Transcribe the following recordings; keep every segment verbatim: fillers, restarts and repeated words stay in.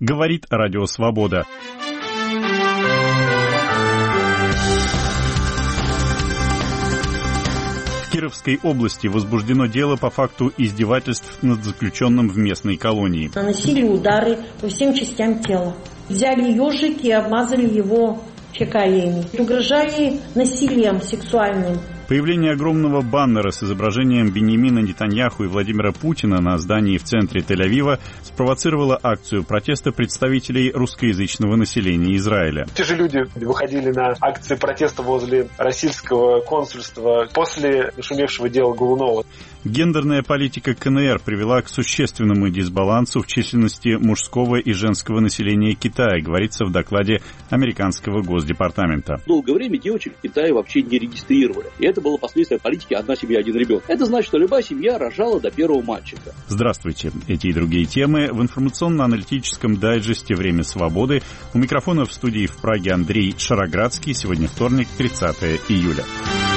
Говорит Радио Свобода. В Кировской области возбуждено дело по факту издевательств над заключенным в местной колонии. Наносили удары по всем частям тела. Взяли ежик и обмазали его фекалиями. Угрожали насилием сексуальным. Появление огромного баннера с изображением Биньямина Нетаньяху и Владимира Путина на здании в центре Тель-Авива спровоцировало акцию протеста представителей русскоязычного населения Израиля. Те же люди выходили на акции протеста возле российского консульства после нашумевшего дела Голунова. Гендерная политика ка эн эр привела к существенному дисбалансу в численности мужского и женского населения Китая, говорится в докладе американского Госдепартамента. Долгое время девочек в Китае вообще не регистрировали. И это было последствие политики «одна семья, один ребенок». Это значит, что любая семья рожала до первого мальчика. Здравствуйте. Эти и другие темы в информационно-аналитическом дайджесте «Время свободы». У микрофона в студии в Праге Андрей Шароградский. Сегодня вторник, тридцатое июля.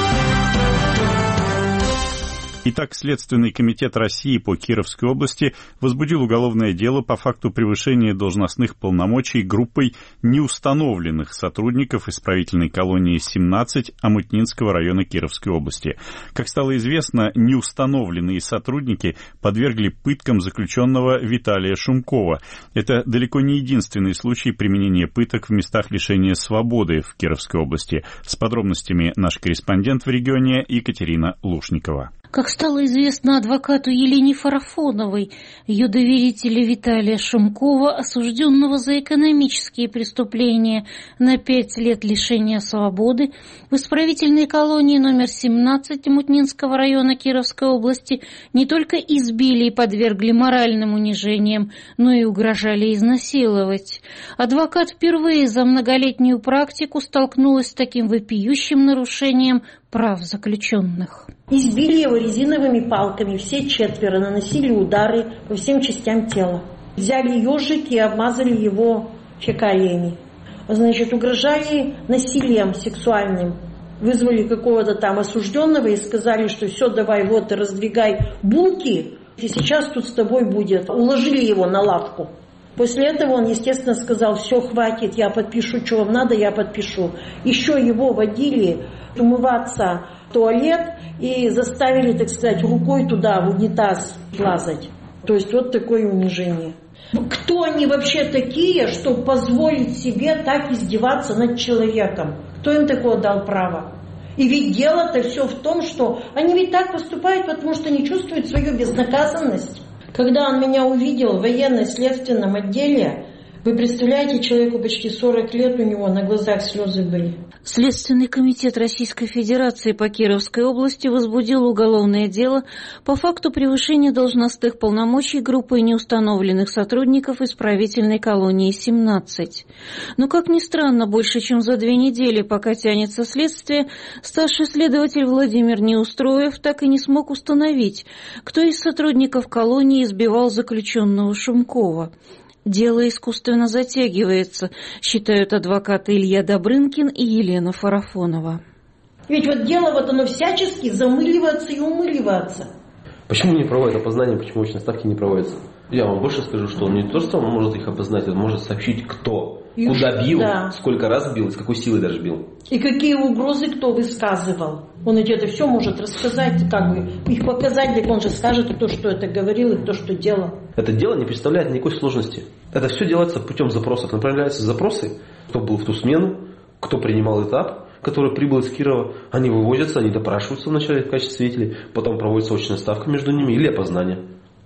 Итак, Следственный комитет России по Кировской области возбудил уголовное дело по факту превышения должностных полномочий группой неустановленных сотрудников исправительной колонии семнадцать Омутнинского района Кировской области. Как стало известно, неустановленные сотрудники подвергли пыткам заключенного Виталия Шумкова. Это далеко не единственный случай применения пыток в местах лишения свободы в Кировской области. С подробностями наш корреспондент в регионе Екатерина Лушникова. Как стало известно адвокату Елене Фарафоновой, ее доверителя Виталия Шумкова, осужденного за экономические преступления на пять лет лишения свободы, в исправительной колонии номер семнадцать Омутнинского района Кировской области не только избили и подвергли моральным унижениям, но и угрожали изнасиловать. Адвокат впервые за многолетнюю практику столкнулась с таким вопиющим нарушением прав заключенных. Избили его резиновыми палками, все четверо, наносили удары по всем частям тела. Взяли ежик и обмазали его фекалиями. Значит, угрожали насилием сексуальным. Вызвали какого-то там осужденного и сказали, что все, давай, вот, раздвигай булки, и сейчас тут с тобой будет. Уложили его на лавку. После этого он, естественно, сказал: все, хватит, я подпишу, что вам надо, я подпишу. Еще его водили умываться в туалет и заставили, так сказать, рукой туда, в унитаз лазать. То есть вот такое унижение. Кто они вообще такие, чтобы позволить себе так издеваться над человеком? Кто им такое дал право? И ведь дело-то все в том, что они ведь так поступают, потому что не чувствуют свою безнаказанность. Когда он меня увидел в военно-следственном отделе, вы представляете, человеку почти сорок лет, у него на глазах слезы были. Следственный комитет Российской Федерации по Кировской области возбудил уголовное дело по факту превышения должностных полномочий группой неустановленных сотрудников исправительной колонии семнадцать. Но, как ни странно, больше чем за две недели, пока тянется следствие, старший следователь Владимир Неустроев так и не смог установить, кто из сотрудников колонии избивал заключенного Шумкова. Дело искусственно затягивается, считают адвокаты Илья Добрынкин и Елена Фарафонова. Ведь вот дело вот оно всячески замыливается и умыливается. Почему не проводят опознание, почему очные ставки не проводятся? Я вам больше скажу, что он не то, что он может их опознать, он может сообщить, кто, и куда бил, да. Сколько раз бил, с какой силой даже бил. И какие угрозы кто высказывал. Он ведь это все может рассказать, как бы их показать, так он же скажет, кто что это говорил и кто что делал. Это дело не представляет никакой сложности. Это все делается путем запросов. Направляются запросы, кто был в ту смену, кто принимал этап, который прибыл из Кирова. Они вывозятся, они допрашиваются вначале в качестве свидетелей, потом проводится очная ставка между ними или опознание.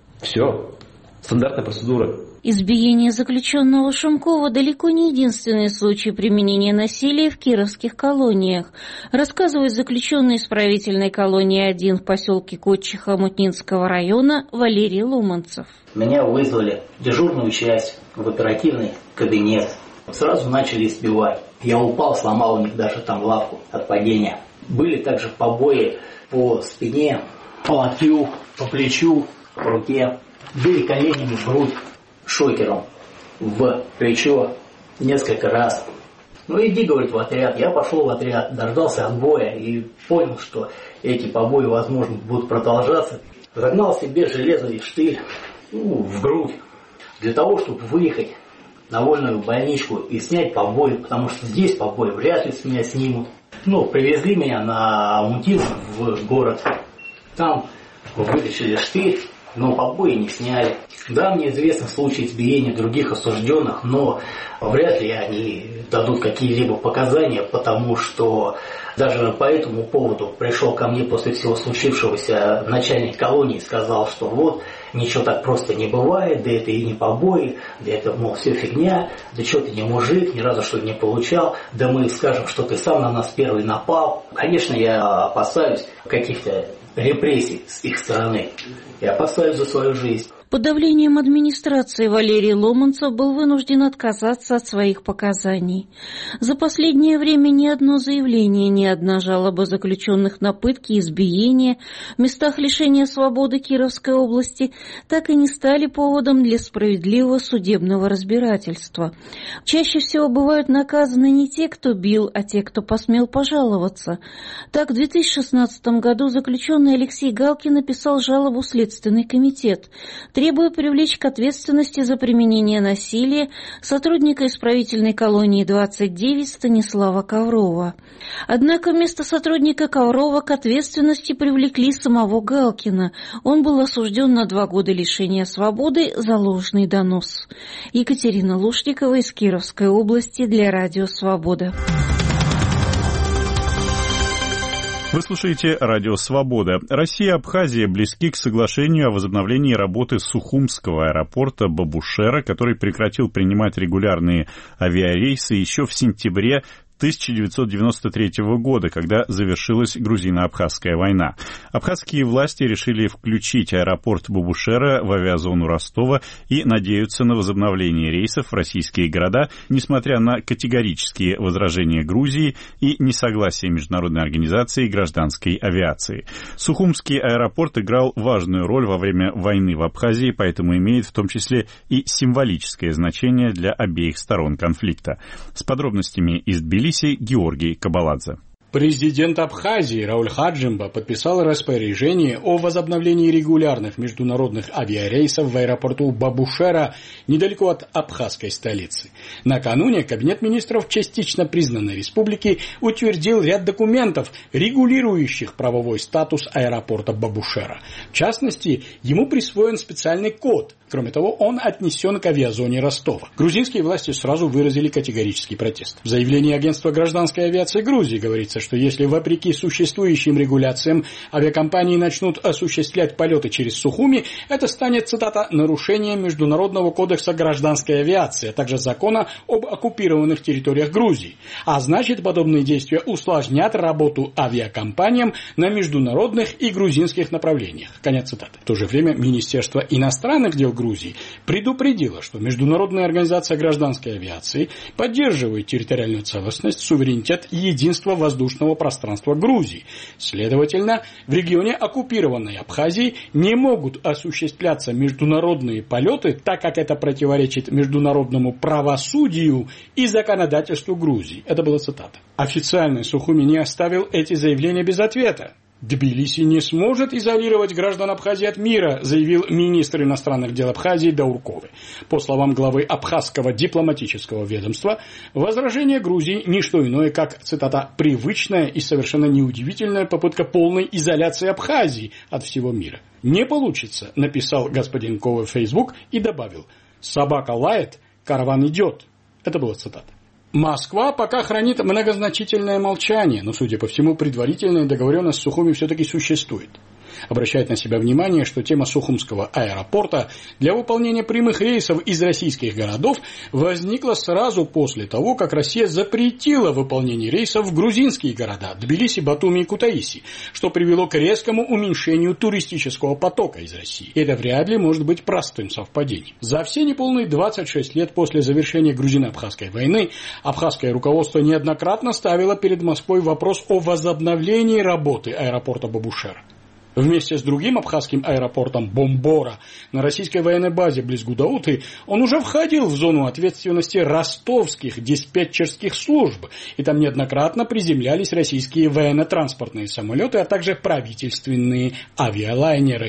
Все. Стандартная процедура. Избиение заключенного Шумкова далеко не единственный случай применения насилия в кировских колониях, рассказывает заключенный исправительной колонии один в поселке Котчиха Омутнинского района Валерий Ломанцев. Меня вызвали в дежурную часть, в оперативный кабинет. Сразу начали избивать. Я упал, сломал у них даже там лапку от падения. Были также побои по спине, по локтю, по плечу, по руке. Били коленями в грудь, шокером в плечо несколько раз. Ну иди, говорит, в отряд. Я пошел в отряд, дождался отбоя и понял, что эти побои, возможно, будут продолжаться. Загнал себе железный штырь ну, в грудь. Для того, чтобы выехать на вольную больничку и снять побои, потому что здесь побои вряд ли с меня снимут. Ну, привезли меня на Мутин в город. Там вытащили штырь, но побои не сняли. Да, мне известны случаи избиения других осужденных, но вряд ли они дадут какие-либо показания, потому что даже по этому поводу пришел ко мне после всего случившегося начальник колонии и сказал, что вот, ничего так просто не бывает, да это и не побои, да это, мол, все фигня, да что ты не мужик, ни разу что-то не получал, да мы скажем, что ты сам на нас первый напал. Конечно, я опасаюсь каких-то репрессий с их стороны. Я опасаюсь за свою жизнь. Под давлением администрации Валерий Ломанцев был вынужден отказаться от своих показаний. За последнее время ни одно заявление, ни одна жалоба заключенных на пытки и избиения в местах лишения свободы Кировской области так и не стали поводом для справедливого судебного разбирательства. Чаще всего бывают наказаны не те, кто бил, а те, кто посмел пожаловаться. Так, в две тысячи шестнадцатом году заключенный Алексей Галкин написал жалобу в Следственный комитет, требуя привлечь к ответственности за применение насилия сотрудника исправительной колонии двадцать девять Станислава Коврова. Однако вместо сотрудника Коврова к ответственности привлекли самого Галкина. Он был осужден на два года лишения свободы за ложный донос. Екатерина Лушникова из Кировской области для Радио Свобода. Вы слушаете «Радио Свобода». Россия и Абхазия близки к соглашению о возобновлении работы Сухумского аэропорта Бабушера, который прекратил принимать регулярные авиарейсы еще в сентябре тысяча девятьсот девяносто третьего года, когда завершилась грузино-абхазская война. Абхазские власти решили включить аэропорт Бабушера в авиазону Ростова и надеются на возобновление рейсов в российские города, несмотря на категорические возражения Грузии и несогласие Международной организации гражданской авиации. Сухумский аэропорт играл важную роль во время войны в Абхазии, поэтому имеет в том числе и символическое значение для обеих сторон конфликта. С подробностями из Тбилиси Георгий Кабаладзе. Президент Абхазии Рауль Хаджимба подписал распоряжение о возобновлении регулярных международных авиарейсов в аэропорту Бабушера недалеко от абхазской столицы. Накануне Кабинет министров частично признанной республики утвердил ряд документов, регулирующих правовой статус аэропорта Бабушера. В частности, ему присвоен специальный код. Кроме того, он отнесен к авиазоне Ростова. Грузинские власти сразу выразили категорический протест. В заявлении агентства гражданской авиации Грузии говорится, что если вопреки существующим регуляциям авиакомпании начнут осуществлять полеты через Сухуми, это станет, цитата, нарушением Международного кодекса гражданской авиации, а также закона об оккупированных территориях Грузии. А значит, подобные действия усложнят работу авиакомпаниям на международных и грузинских направлениях. Конец цитаты. В то же время Министерство иностранных дел Грузии предупредила, что Международная организация гражданской авиации поддерживает территориальную целостность, суверенитет и единство воздушного пространства Грузии. Следовательно, в регионе оккупированной Абхазии не могут осуществляться международные полеты, так как это противоречит международному правосудию и законодательству Грузии. Это была цитата. Официальный Сухуми не оставил эти заявления без ответа. Тбилиси не сможет изолировать граждан Абхазии от мира, заявил министр иностранных дел Абхазии Даурковы. По словам главы Абхазского дипломатического ведомства, возражение Грузии не что иное, как, цитата, «привычная и совершенно неудивительная попытка полной изоляции Абхазии от всего мира». «Не получится», написал господин Ковы в Facebook и добавил, «собака лает, караван идет». Это была цитата. Москва пока хранит многозначительное молчание, но, судя по всему, предварительная договоренность с Сухуми все-таки существует. Обращает на себя внимание, что тема Сухумского аэропорта для выполнения прямых рейсов из российских городов возникла сразу после того, как Россия запретила выполнение рейсов в грузинские города Тбилиси, Батуми и Кутаиси, что привело к резкому уменьшению туристического потока из России. Это вряд ли может быть простым совпадением. За все неполные двадцать шесть лет после завершения грузино-абхазской войны абхазское руководство неоднократно ставило перед Москвой вопрос о возобновлении работы аэропорта Бабушера. Вместе с другим абхазским аэропортом Бомбора на российской военной базе близ Гудауты он уже входил в зону ответственности ростовских диспетчерских служб, и там неоднократно приземлялись российские военно-транспортные самолеты, а также правительственные авиалайнеры.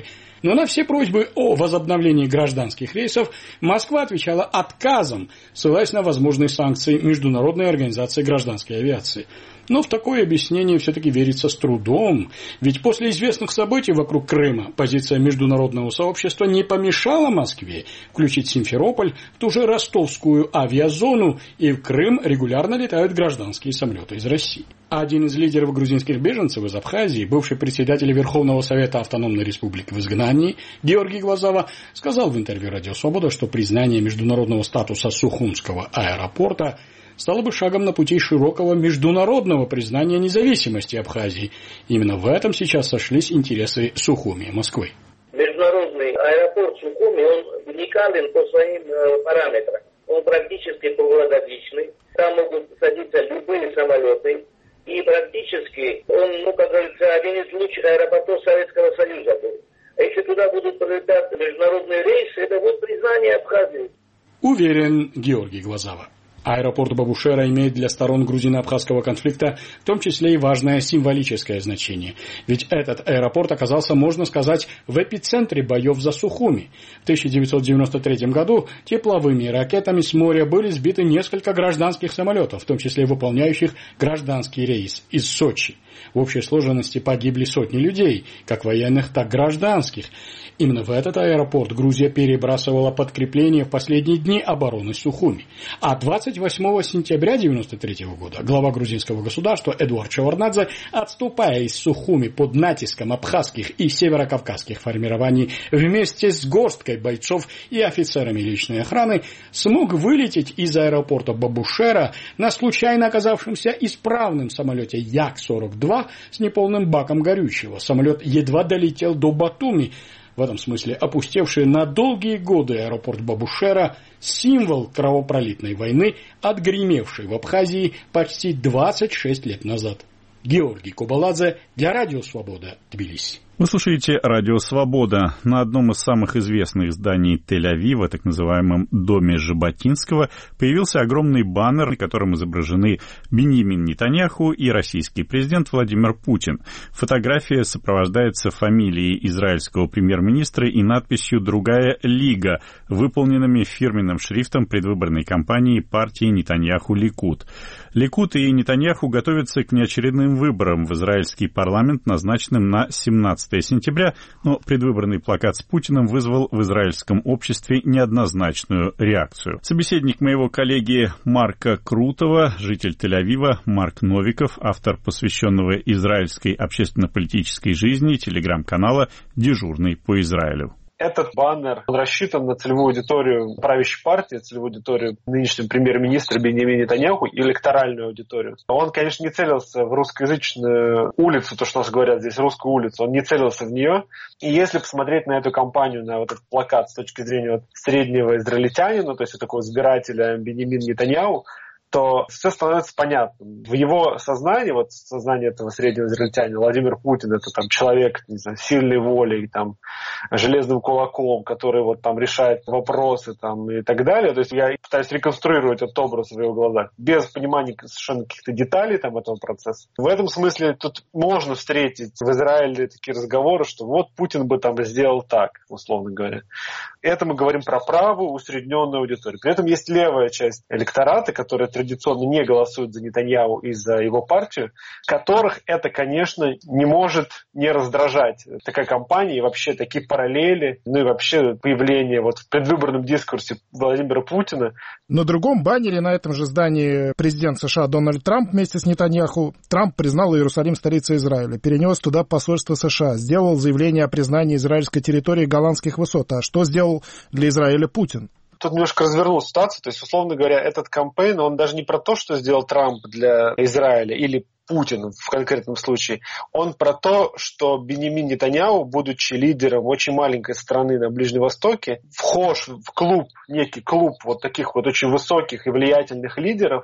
Но на все просьбы о возобновлении гражданских рейсов Москва отвечала отказом, ссылаясь на возможные санкции Международной организации гражданской авиации. Но в такое объяснение все-таки верится с трудом, ведь после известных событий вокруг Крыма позиция международного сообщества не помешала Москве включить Симферополь в ту же ростовскую авиазону, и в Крым регулярно летают гражданские самолеты из России. Один из лидеров грузинских беженцев из Абхазии, бывший председатель Верховного Совета Автономной Республики в изгнании Георгий Глазава, сказал в интервью «Радио Свобода», что признание международного статуса Сухумского аэропорта стало бы шагом на пути широкого международного признания независимости Абхазии. Именно в этом сейчас сошлись интересы Сухуми и Москвы. Международный аэропорт Сухуми, он уникален по своим э, параметрам. Он практически круглогодичный. Там могут садиться любые самолеты. И практически он, ну, как говорится, один из лучших аэропортов Советского Союза был. А если туда будут прилетать международные рейсы, это будет признание Абхазии. Уверен Георгий Глазава. Аэропорт Бабушера имеет для сторон грузино-абхазского конфликта в том числе и важное символическое значение. Ведь этот аэропорт оказался, можно сказать, в эпицентре боев за Сухуми. В тысяча девятьсот девяносто третьем году тепловыми ракетами с моря были сбиты несколько гражданских самолетов, в том числе выполняющих гражданский рейс из Сочи. В общей сложности погибли сотни людей, как военных, так и гражданских. Именно в этот аэропорт Грузия перебрасывала подкрепление в последние дни обороны Сухуми. А двадцать восьмого сентября девяносто третьего года глава грузинского государства Эдуард Шеварднадзе, отступая из Сухуми под натиском абхазских и северокавказских формирований вместе с горсткой бойцов и офицерами личной охраны, смог вылететь из аэропорта Бабушера на случайно оказавшемся исправном самолете Як сорок два с неполным баком горючего. Самолет едва долетел до Батуми. В этом смысле опустевший на долгие годы аэропорт Бабушера – символ кровопролитной войны, отгремевшей в Абхазии почти двадцать шесть лет назад. Георгий Кубаладзе для Радио Свобода, Тбилиси. Вы слушаете Радио Свобода. На одном из самых известных зданий Тель-Авива, так называемом Доме Жаботинского, появился огромный баннер, на котором изображены Биньямин Нетаньяху и российский президент Владимир Путин. Фотография сопровождается фамилией израильского премьер-министра и надписью «Другая лига», выполненными фирменным шрифтом предвыборной кампании партии Нетаньяху Ликуд. Ликуд и Нетаньяху готовятся к неочередным выборам в израильский парламент, назначенным на семнадцатое сентября, но предвыборный плакат с Путиным вызвал в израильском обществе неоднозначную реакцию. Собеседник моего коллеги Марка Крутова, житель Тель-Авива, Марк Новиков, автор посвященного израильской общественно-политической жизни телеграм-канала «Дежурный по Израилю». Этот баннер он рассчитан на целевую аудиторию правящей партии, целевую аудиторию нынешнего премьер-министра Биньямина Нетаньяху и электоральную аудиторию. Он, конечно, не целился в русскоязычную улицу, то, что у нас говорят здесь, русскую улицу, он не целился в нее. И если посмотреть на эту кампанию, на вот этот плакат с точки зрения вот среднего израильтянина, то есть такого избирателя Биньямина Нетаньяху, то все становится понятным. В его сознании, вот сознание этого среднего израильтянина, Владимир Путин, это там человек, не знаю, сильной волей, там, железным кулаком, который вот там решает вопросы там, и так далее. То есть я пытаюсь реконструировать этот образ в его глазах, без понимания совершенно каких-то деталей там, этого процесса. В этом смысле тут можно встретить в Израиле такие разговоры, что вот Путин бы там сделал так, условно говоря. Это мы говорим про правую усредненную аудиторию. При этом есть левая часть электората, которая традиционно не голосуют за Нетаньяху и за его партию, которых это, конечно, не может не раздражать. Такая кампания и вообще такие параллели, ну и вообще появление вот в предвыборном дискурсе Владимира Путина. На другом баннере на этом же здании президент США Дональд Трамп вместе с Нетаньяху. Трамп признал Иерусалим столицей Израиля, перенес туда посольство США, сделал заявление о признании израильской территории Голландских высот. А что сделал для Израиля Путин? Тут немножко развернул ситуацию, то есть, условно говоря, этот кампейн, он даже не про то, что сделал Трамп для Израиля или Путин в конкретном случае, он про то, что Биньямин Нетаньяху, будучи лидером очень маленькой страны на Ближнем Востоке, вхож в клуб, некий клуб вот таких вот очень высоких и влиятельных лидеров,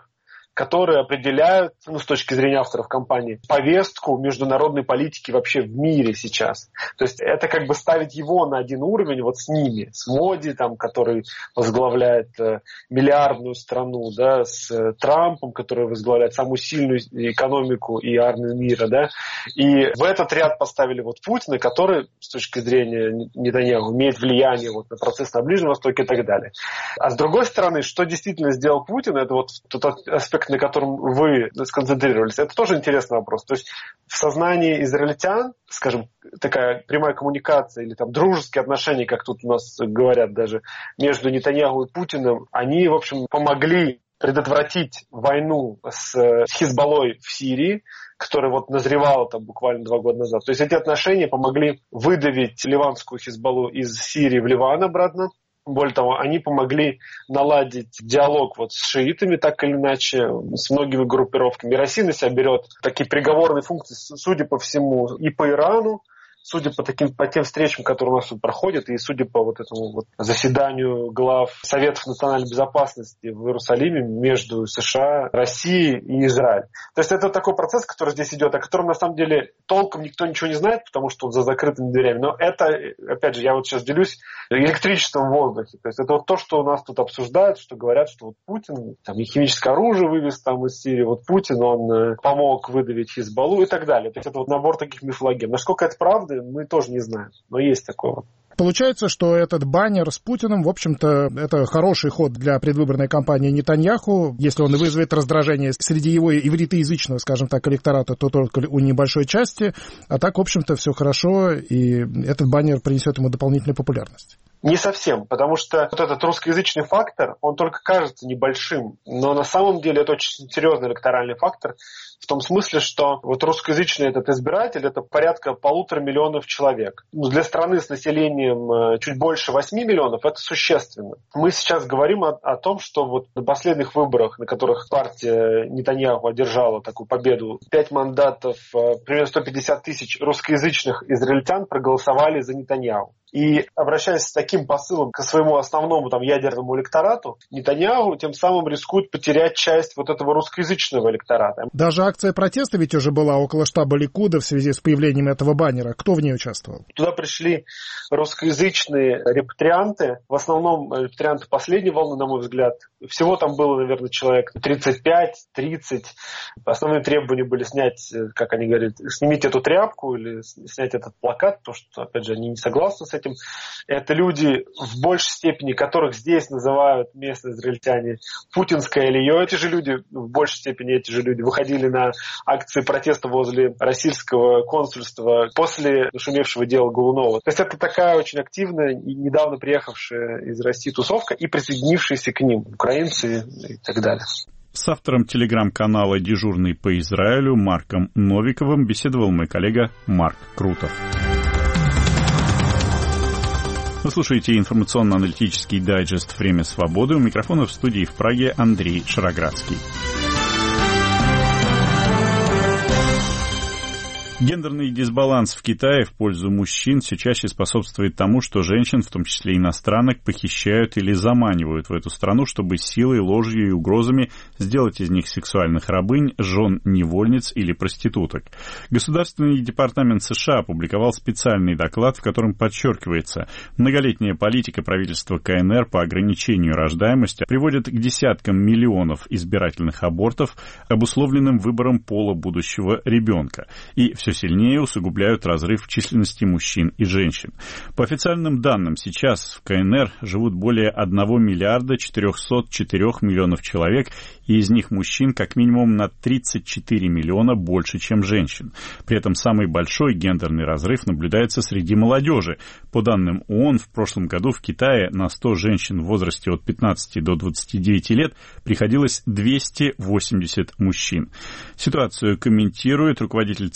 которые определяют, ну, с точки зрения авторов кампании, повестку международной политики вообще в мире сейчас. То есть это как бы ставить его на один уровень вот с ними, с Моди, там, который возглавляет э, миллиардную страну, да, с э, Трампом, который возглавляет самую сильную экономику и армию мира, да, и в этот ряд поставили вот Путина, который с точки зрения Нетаньяху имеет влияние вот на процесс на Ближнем Востоке и так далее. А с другой стороны, что действительно сделал Путин, это вот тот аспект, на котором вы сконцентрировались, это тоже интересный вопрос. То есть в сознании израильтян, скажем, такая прямая коммуникация или там дружеские отношения, как тут у нас говорят даже, между Нетаньяху и Путиным, они, в общем, помогли предотвратить войну с Хизбаллой в Сирии, которая вот назревала там буквально два года назад. То есть эти отношения помогли выдавить ливанскую Хизбаллу из Сирии в Ливан обратно. Более того, они помогли наладить диалог вот с шиитами, так или иначе, с многими группировками. И Россия на себя берет такие переговорные функции, судя по всему, и по Ирану, судя по, таким, по тем встречам, которые у нас тут проходят, и судя по вот этому вот заседанию глав Советов национальной безопасности в Иерусалиме между США, Россией и Израилем. То есть это такой процесс, который здесь идет, о котором на самом деле толком никто ничего не знает, потому что он за закрытыми дверями. Но это, опять же, я вот сейчас делюсь электричеством в воздухе. То есть это вот то, что у нас тут обсуждают, что говорят, что вот Путин там и химическое оружие вывез там из Сирии, вот Путин, он помог выдавить Хизбаллу и так далее. То есть это вот набор таких мифологем. Насколько это правда, мы тоже не знаем, но есть такое. Получается, что этот баннер с Путиным, в общем-то, это хороший ход для предвыборной кампании Нетаньяху. Если он и вызовет раздражение среди его ивритоязычного, скажем так, электората, то только у небольшой части. А так, в общем-то, все хорошо, и этот баннер принесет ему дополнительную популярность. Не совсем, потому что вот этот русскоязычный фактор, он только кажется небольшим, но на самом деле это очень серьезный электоральный фактор, в том смысле, что вот русскоязычный этот избиратель, это порядка полутора миллионов человек. Ну, для страны с населением чуть больше восьми миллионов это существенно. Мы сейчас говорим о, о том, что вот на последних выборах, на которых партия Нетаньяху одержала такую победу, пять мандатов, примерно сто пятьдесят тысяч русскоязычных израильтян проголосовали за Нетаньяху. И обращаясь с таким посылом к своему основному там, ядерному электорату, Нетаньяху тем самым рискует потерять часть вот этого русскоязычного электората. Даже акция протеста ведь уже была около штаба Ликуда в связи с появлением этого баннера. Кто в ней участвовал? Туда пришли русскоязычные репатрианты, в основном репатрианты последней волны, на мой взгляд. Всего там было, наверное, человек тридцать пять тридцать. Основные требования были снять, как они говорят, снимите эту тряпку или снять этот плакат, потому что, опять же, они не согласны с этим. Это люди, в большей степени которых здесь называют местные израильтяне путинское Ильё. Эти же люди, в большей степени эти же люди выходили на акции протеста возле российского консульства после нашумевшего дела Голунова. То есть это такая очень активная и недавно приехавшая из России тусовка и присоединившиеся к ним украинцы и так далее. С автором телеграм-канала «Дежурный по Израилю» Марком Новиковым беседовал мой коллега Марк Крутов. Вы слушаете информационно-аналитический дайджест «Время свободы». У микрофона в студии в Праге Андрей Шароградский. Гендерный дисбаланс в Китае в пользу мужчин все чаще способствует тому, что женщин, в том числе иностранок, похищают или заманивают в эту страну, чтобы силой, ложью и угрозами сделать из них сексуальных рабынь, жен невольниц или проституток. Государственный департамент США опубликовал специальный доклад, в котором подчеркивается, многолетняя политика правительства КНР по ограничению рождаемости приводит к десяткам миллионов избирательных абортов, обусловленным выбором пола будущего ребенка. И все сильнее усугубляют разрыв в численности мужчин и женщин. По официальным данным, сейчас в КНР живут более одного миллиарда четырехсот четырёх миллионов человек, и из них мужчин как минимум на тридцать четыре миллиона больше, чем женщин. При этом самый большой гендерный разрыв наблюдается среди молодежи. По данным ООН, в прошлом году в Китае на сто женщин в возрасте от пятнадцати до двадцати девяти лет приходилось двести восемьдесят мужчин. Ситуацию комментирует руководитель Центра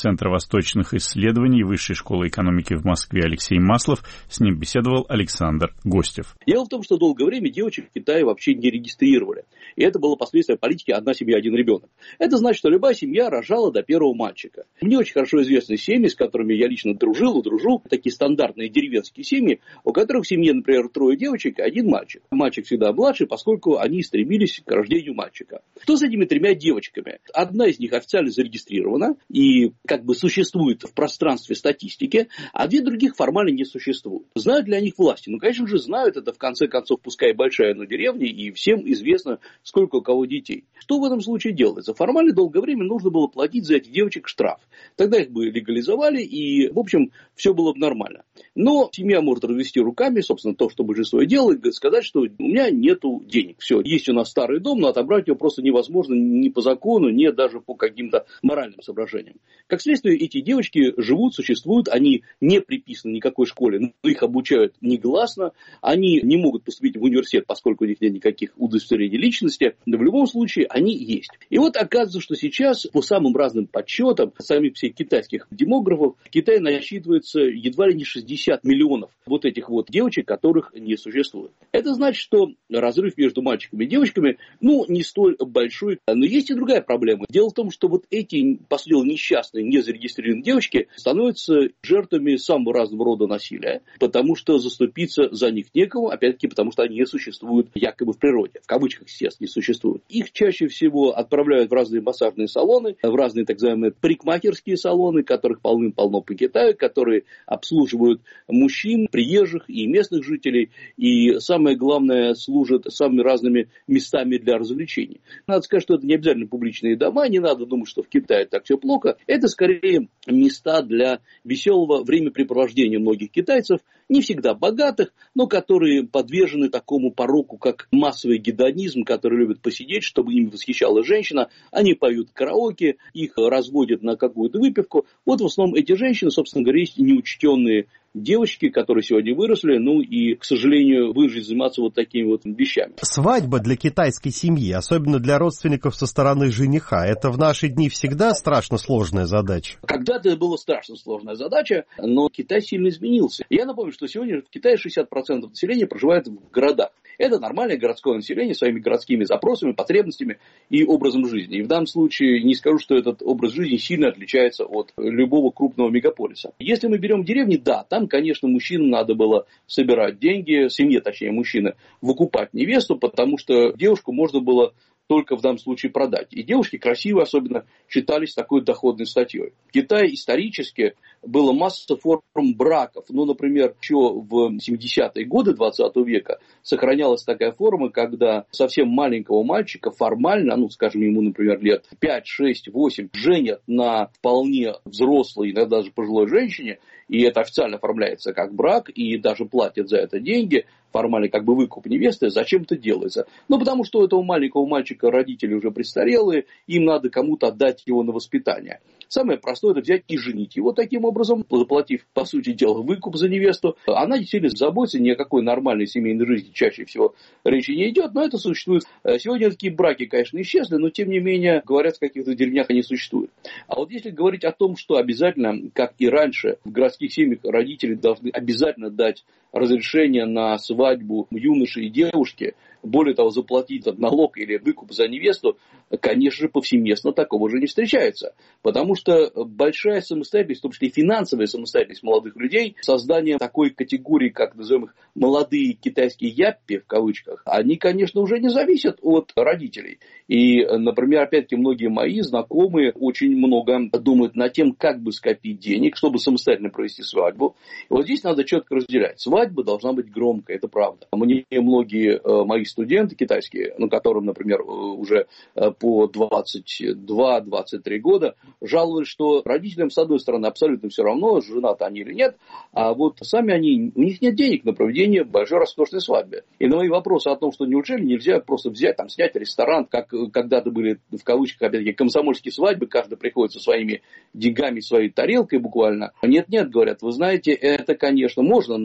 восточных исследований Высшей школы экономики в Москве Алексей Маслов. С ним беседовал Александр Гостев. Дело в том, что долгое время девочек в Китае вообще не регистрировали. И это было последствие политики «одна семья, один ребенок». Это значит, что любая семья рожала до первого мальчика. Мне очень хорошо известны семьи, с которыми я лично дружил, дружу, такие стандартные деревенские семьи, у которых в семье, например, трое девочек и один мальчик. Мальчик всегда младший, поскольку они стремились к рождению мальчика. Что с этими тремя девочками? Одна из них официально зарегистрирована и как бы существует в пространстве статистики, а две других формально не существуют. Знают ли о них власти? Ну, конечно же, знают. Это, в конце концов, пускай большая, но деревня, и всем известно, сколько у кого детей. Что в этом случае делается? Формально долгое время нужно было платить за этих девочек штраф. Тогда их бы легализовали, и, в общем, все было бы нормально. Но семья может развести руками, собственно, то, что большинство и делает, сказать, что у меня нету денег. Все, есть у нас старый дом, но отобрать его просто невозможно ни по закону, ни даже по каким-то моральным соображениям. Как следствие, эти девочки живут, существуют, они не приписаны никакой школе, но их обучают негласно, они не могут поступить в университет, поскольку у них нет никаких удостоверений личности, но в любом случае они есть. И вот оказывается, что сейчас по самым разным подсчетам самих всех китайских демографов в Китае насчитывается едва ли не шестьдесят миллионов вот этих вот девочек, которых не существует. Это значит, что разрыв между мальчиками и девочками, ну, не столь большой. Но есть и другая проблема. Дело в том, что вот эти, по сути дела, несчастные, незарегистрированные девочки становятся жертвами самого разного рода насилия, потому что заступиться за них некому, опять-таки, потому что они не существуют якобы в природе. В кавычках, естественно, не существуют. Их чаще всего отправляют в разные массажные салоны, в разные так называемые парикмахерские салоны, которых полным-полно по Китаю, которые обслуживают мужчин, приезжих и местных жителей, и самое главное, служат самыми разными местами для развлечений. Надо сказать, что это не обязательно публичные дома, не надо думать, что в Китае так все плохо. Это скорее места для веселого времяпрепровождения многих китайцев, не всегда богатых, но которые подвержены такому пороку, как массовый гедонизм, которые любят посидеть, чтобы ими восхищала женщина. Они поют караоке, их разводят на какую-то выпивку. Вот в основном эти женщины, собственно говоря, есть неучтенные девочки, которые сегодня выросли, ну и, к сожалению, вынуждены заниматься вот такими вот вещами. Свадьба для китайской семьи, особенно для родственников со стороны жениха, это в наши дни всегда страшно сложная задача? Когда-то это была страшно сложная задача, но Китай сильно изменился. Я напомню, что сегодня в Китае шестьдесят процентов населения проживает в городах. Это нормальное городское население с своими городскими запросами, потребностями и образом жизни. И в данном случае не скажу, что этот образ жизни сильно отличается от любого крупного мегаполиса. Если мы берем деревни, да, там, конечно, мужчинам надо было собирать деньги, семье, точнее, мужчины, выкупать невесту, потому что девушку можно было только в данном случае продать. И девушки красивые особенно считались такой доходной статьей. В Китае исторически было масса форм браков. Ну, например, еще в семидесятые годы двадцатого века сохранялась такая форма, когда совсем маленького мальчика формально, ну, скажем, ему, например, лет пять, шесть, восемь, женят на вполне взрослой, иногда даже пожилой женщине, и это официально оформляется как брак, и даже платят за это деньги, формально как бы выкуп невесты, зачем это делается? Ну, потому что у этого маленького мальчика родители уже престарелые, им надо кому-то отдать его на воспитание. Самое простое – это взять и женить его таким образом, заплатив, по сути дела, выкуп за невесту. Она действительно заботится, ни о какой нормальной семейной жизни чаще всего речи не идет, но это существует. Сегодня такие браки, конечно, исчезли, но тем не менее, говорят, в каких-то деревнях они существуют. А вот если говорить о том, что обязательно, как и раньше, в городских семьях родители должны обязательно дать разрешение на свадьбу юноши и девушки, более того, заплатить налог или выкуп за невесту, конечно же, повсеместно такого же не встречается. Потому что большая самостоятельность, в том числе и финансовая самостоятельность молодых людей, создание такой категории, как называемых молодые китайские яппи, в кавычках, они, конечно, уже не зависят от родителей. И, например, опять-таки, многие мои знакомые очень много думают над тем, как бы скопить денег, чтобы самостоятельно провести свадьбу. И вот здесь надо четко разделять. Свадьба должна быть громкой, это правда. Мне многие мои студенты китайские, ну, которым, например, уже по двадцать два - двадцать три года, жаловались, что родителям, с одной стороны, абсолютно все равно, женаты они или нет, а вот сами они, у них нет денег на проведение большой роскошной свадьбы. И на мои вопросы о том, что неужели нельзя просто взять, там, снять ресторан, как когда-то были, в кавычках, опять-таки, комсомольские свадьбы, каждый приходит со своими деньгами, своей тарелкой буквально. Нет-нет, говорят, вы знаете, это, конечно, можно, но надо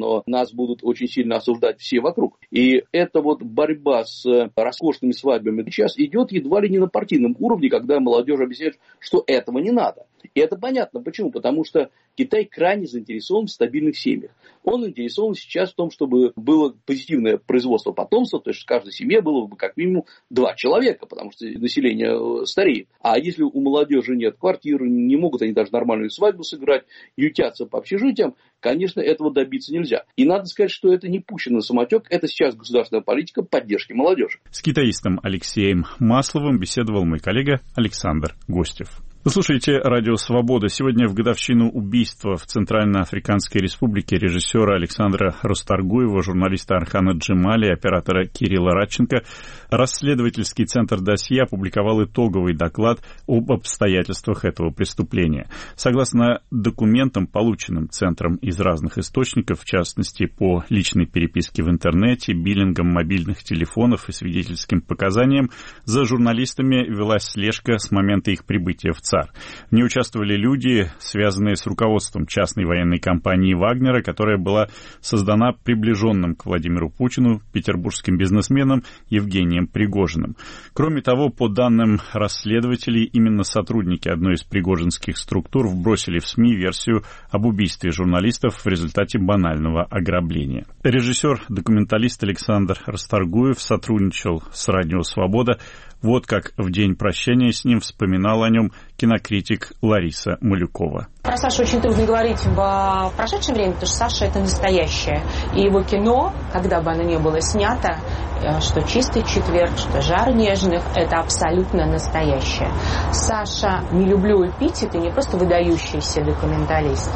нас будут очень сильно осуждать все вокруг. И эта вот борьба с роскошными свадьбами сейчас идет едва ли не на партийном уровне, когда молодежь объясняет, что этого не надо. И это понятно. Почему? Потому что Китай крайне заинтересован в стабильных семьях. Он заинтересован сейчас в том, чтобы было позитивное производство потомства, то есть в каждой семье было бы как минимум два человека, потому что население стареет. А если у молодежи нет квартиры, не могут они даже нормальную свадьбу сыграть, ютятся по общежитиям, конечно, этого добиться нельзя. И надо сказать, что это не пущено на самотек, это сейчас государственная политика поддержки молодежи. С китаистом Алексеем Масловым беседовал мой коллега Александр Гостев. Вы слушаете «Радио Свобода». Сегодня в годовщину убийства в Центральноафриканской Республике режиссера Александра Расторгуева, журналиста Архана Джемали и оператора Кирилла Радченко расследовательский центр «Досье» опубликовал итоговый доклад об обстоятельствах этого преступления. Согласно документам, полученным центром из разных источников, в частности, по личной переписке в интернете, биллингам мобильных телефонов и свидетельским показаниям, за журналистами велась слежка с момента их прибытия в ЦАР. В ней участвовали люди, связанные с руководством частной военной компании «Вагнера», которая была создана приближенным к Владимиру Путину петербургским бизнесменом Евгением Пригожиным. Кроме того, по данным расследователей, именно сотрудники одной из пригожинских структур вбросили в СМИ версию об убийстве журналистов в результате банального ограбления. Режиссер-документалист Александр Расторгуев сотрудничал с «Радио Свобода». Вот как в день прощания с ним вспоминала о нем кинокритик Лариса Малюкова. Про Сашу очень трудно говорить в прошедшее время, потому что Саша — это настоящее. И его кино, когда бы оно ни было снято, что «Чистый четверг», что «Жар нежных», это абсолютно настоящее. Саша, не люблю эпитеты, не просто выдающийся документалист,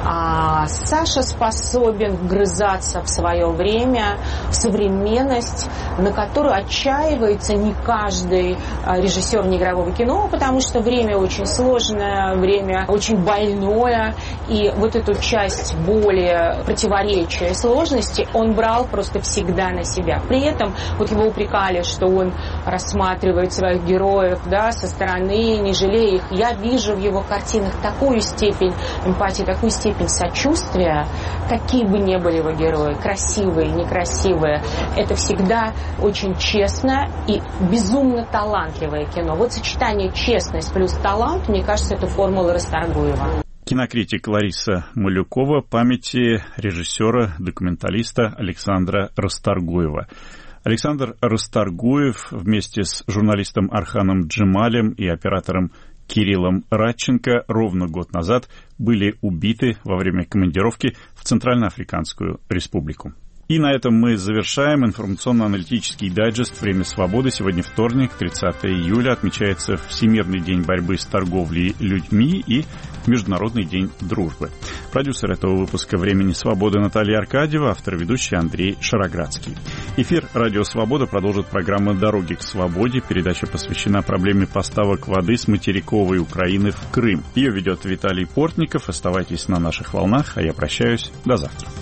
а Саша способен вгрызаться в свое время, в современность, на которую отчаивается не каждый режиссер неигрового кино, потому что время очень сложное, время очень больное, и вот эту часть боли, противоречия, сложности он брал просто всегда на себя. При этом вот его упрекали, что он рассматривает своих героев, да, со стороны, не жалея их. Я вижу в его картинах такую степень эмпатии, такую степень сочувствия, какие бы ни были его герои, красивые, некрасивые. Это всегда очень честно и безумно талантливое кино. Вот сочетание честность плюс талант, мне кажется, это формула Расторгуева. Кинокритик Лариса Малюкова памяти режиссера, документалиста Александра Расторгуева. Александр Расторгуев вместе с журналистом Арханом Джемалем и оператором Кириллом Радченко ровно год назад были убиты во время командировки в Центральноафриканскую Республику. И на этом мы завершаем информационно-аналитический дайджест «Время свободы». Сегодня вторник, тридцатое июля, отмечается Всемирный день борьбы с торговлей людьми и Международный день дружбы. Продюсер этого выпуска «Времени свободы» Наталья Аркадьева, автор и ведущий Андрей Шароградский. Эфир «Радио Свобода» продолжит программа «Дороги к свободе». Передача посвящена проблеме поставок воды с материковой Украины в Крым. Ее ведет Виталий Портников. Оставайтесь на наших волнах, а я прощаюсь. До завтра.